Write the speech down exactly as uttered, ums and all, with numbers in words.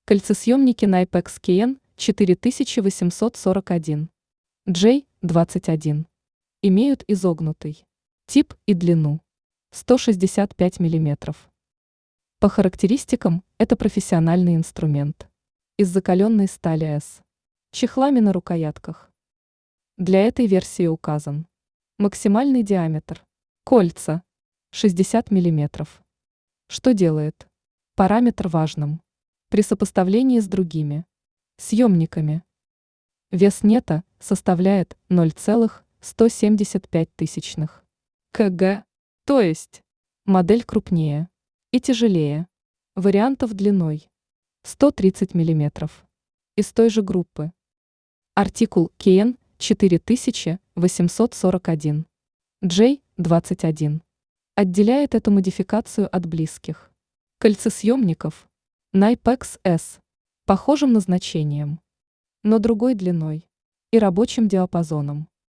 Кольцесъемники Nypex Keyene четыре тысячи восемьсот сорок один джей двадцать один имеют изогнутый тип и длину сто шестьдесят пять миллиметров. По характеристикам это профессиональный инструмент из закаленной стали S. Чехлами на рукоятках. Для этой версии указан максимальный диаметр кольца шестьдесят миллиметров. Что делает параметр важным при сопоставлении с другими съемниками. Вес нета составляет ноль целых сто семьдесят пять тысячных кг, то есть модель крупнее и тяжелее. Вариантов длиной сто тридцать миллиметров. Из той же группы. Артикул Keyene четыре тысячи восемьсот сорок один джей двадцать один отделяет эту модификацию от близких кольцесъемников Nypex S, похожим назначением, но другой длиной и рабочим диапазоном.